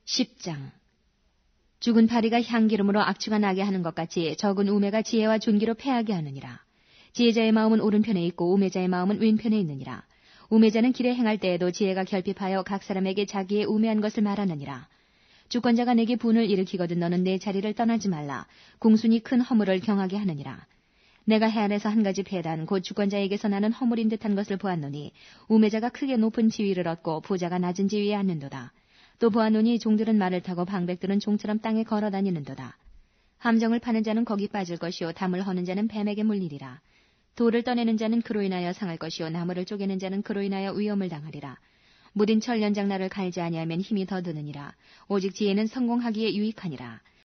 10장. 죽은 파리가 향기름으로 악취가 나게 하는 것 같이 적은 우매가 지혜와 존귀로 패하게 하느니라. 지혜자의 마음은 오른편에 있고 우매자의 마음은 왼편에 있느니라. 우매자는 길에 행할 때에도 지혜가 결핍하여 각 사람에게 자기의 우매한 것을 말하느니라. 주권자가 내게 분을 일으키거든 너는 내 자리를 떠나지 말라. 공순이 큰 허물을 경하게 하느니라. 내가 해 아래서 한 가지 폐단 곧 주권자에게서 나는 허물인 듯한 것을 보았노니 우매자가 크게 높은 지위를 얻고 부자가 낮은 지위에 앉는도다. 또 보았노니 종들은 말을 타고 방백들은 종처럼 땅에 걸어다니는도다. 함정을 파는 자는 거기 빠질 것이요 담을 허는 자는 뱀에게 물리리라. 돌을 떠내는 자는 그로 인하여 상할 것이요 나무를 쪼개는 자는 그로 인하여 위험을 당하리라. 무딘 철 연장나를 갈지 아니하면 힘이 더 드느니라. 오직 지혜는 성공하기에 유익하니라.